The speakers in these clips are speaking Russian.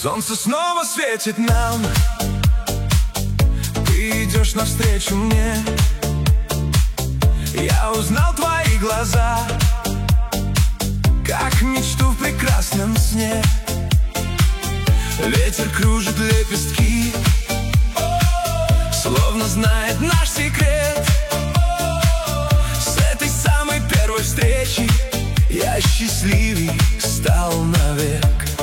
Солнце снова светит нам, ты идешь навстречу мне. Я узнал твои глаза, как мечту в прекрасном сне. Ветер кружит лепестки, словно знает наш секрет. С этой самой первой встречи я счастливей стал навек.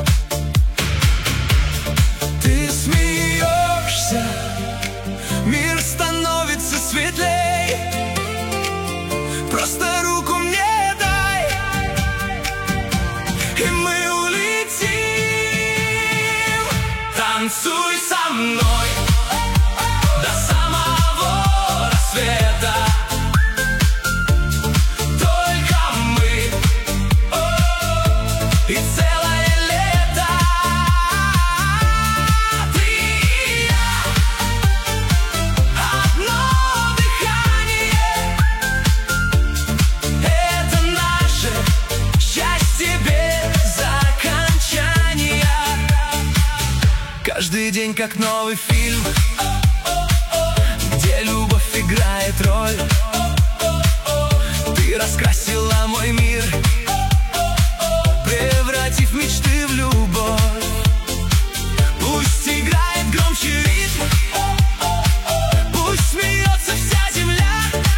Ты смеешься, мир становится светлей. Просто руку мне дай, и мы улетим. Танцуй со мной до самого рассвета. Только мы и целое лето. Ты и я, одно дыхание. Это наше счастье без окончания. Каждый день как новый фильм, где любовь играет роль. Ты раскрасила мой мир, превратив мечты в любовь. Пусть играет громче ритм, пусть смеется вся земля.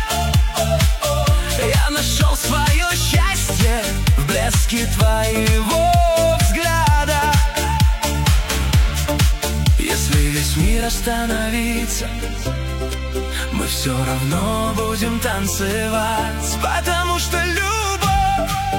Я нашел свое счастье в блеске твоего взгляда. Если весь мир остановится, мы все равно будем танцевать, потому что любовь